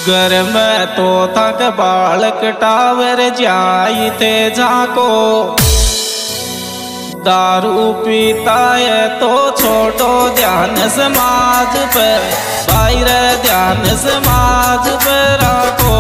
घर में तो थक बालक टावर जाई थे जाको। दारू पीता है तो छोड़ो ध्यान समाज पे, बाहर ध्यान समाज पे रखो।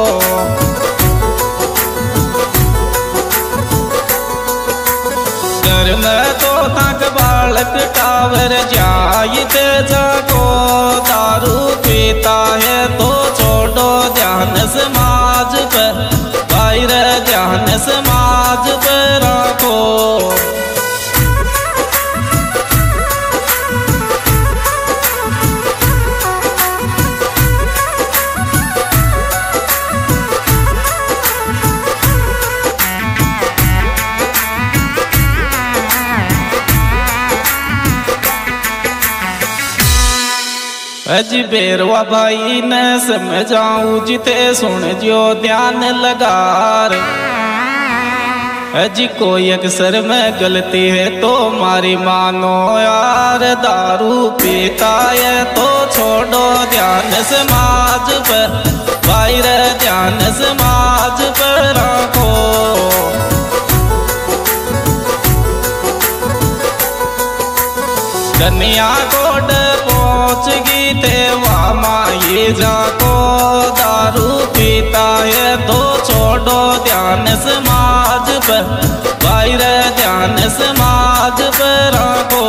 घर में तो थक बालक टावर जाई थे जाको। दारू पीता है तो छोड़ो ध्यान समाज पे, बाहर ध्यान समाज पे रखो। अजी बेरवा भाई ने समझाऊं जिते सुन जो ध्यान लगार। अजी कोई अक्सर में गलती है तो मारी मानो यार। दारू पीता है तो छोड़ो ध्यान समाज पर, बाहर ध्यान समाज पर रखो। कन्या कोट पहुंच गई थे वहाँ माई जाको। दारू पीता है तो छोड़ो ध्यान समाज पर, बाहर ध्यान समाज पर रखो।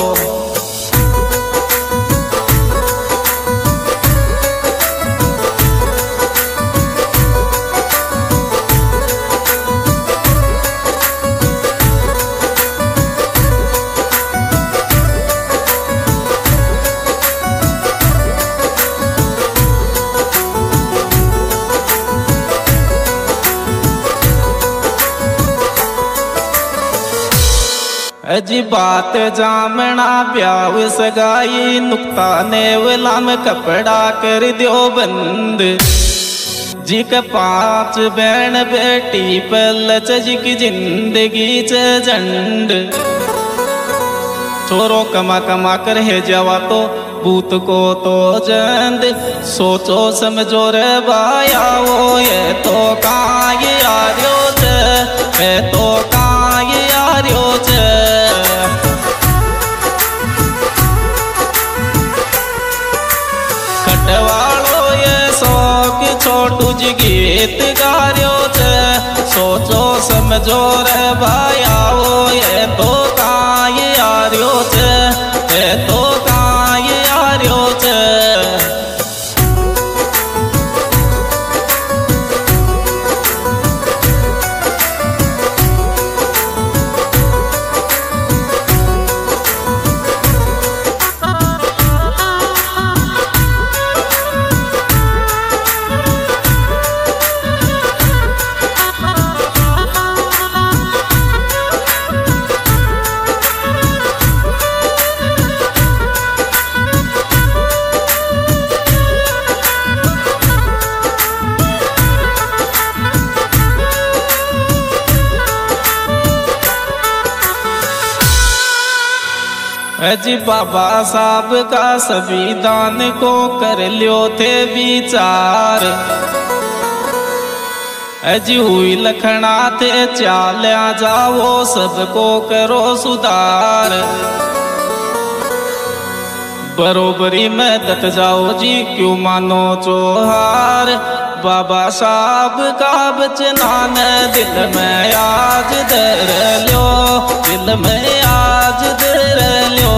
अजी बात जामना ब्याह सगाई, नुक्ता ने वलाम कपड़ा कर दियो बंद। जी के 5 बहन बेटी पलच जी की जिंदगी च झंड। छोरो कमा कमा कर है जवा तो भूत को तो जंद। सोचो समझो रे भाया वो ये तो कहाँ ये आर्यो च, है तो कहाँ ये आर्यो च। खटवालो ये शौक छोटू जी गीत गार्यो च। सोचो समझो रे भाया वो ये तो कहाँ ये आर्यो च, है तो कहाँ ये आर्यो च। अजी बाबा साहब का संविधान को कर लियो थे विचार। अजी हुई लखना थे चाल्या जाओ सबको करो सुधार। बरोबरी में दत जाओ जी क्यों मानो चोहार। बाबा साहब का बचना न दिल में आज धर लो, दिल में आज धर लो।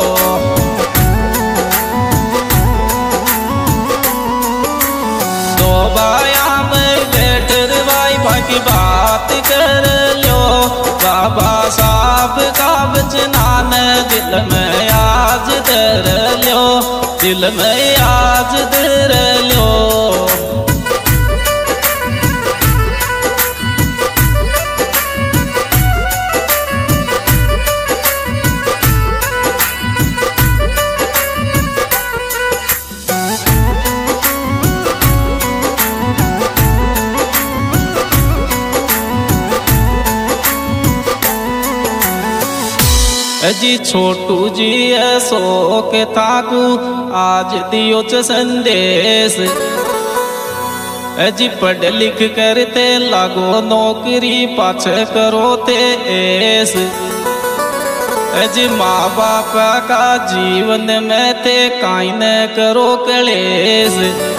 दो बाया में बैठ भाई बाकी बात कर लो। बाबा साहब का बचना न दिल में आज धर लो, दिल में आज धर लो। अजी छोटू जी ऐसो के ताकू आज दियो च संदेश। जी पढ़ लिख करते लागो नौकरी पाछे करो ते ऐस। जी माँ बाप का जीवन में ते काई न करो कलेस।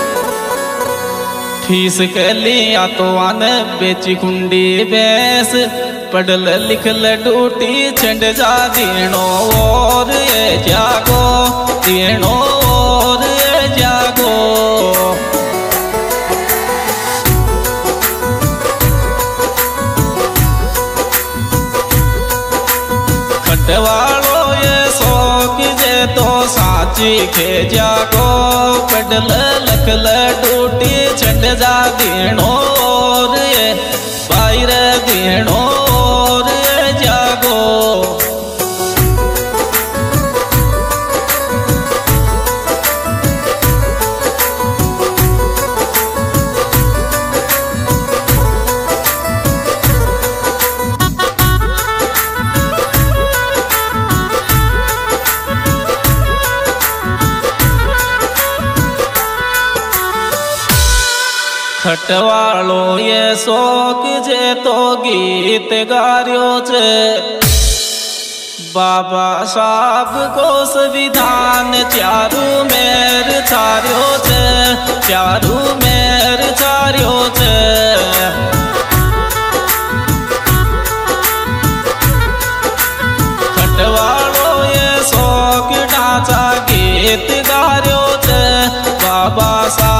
फीस के लिया तो आन बेची खुंडी भैंस, पढ़ल लिखल डूटी छंड जा दीनो और ये जागो, दीनो और ये जागो। खटवालो ये शौक जे तो साची खे जागो, पढ़ल लिखल डूटी छंड जा दीनो और ये बाहर दीनो और ये जागो। खटवालो ये शौक जे तो गीत गार्यो छे, बाबा साहब को संविधान चारू मेर छार्यो छे, चारू मेर छार्यो छे। खटवालो ये शौक ढांचा गीत गार्यो छे, बाबा साहब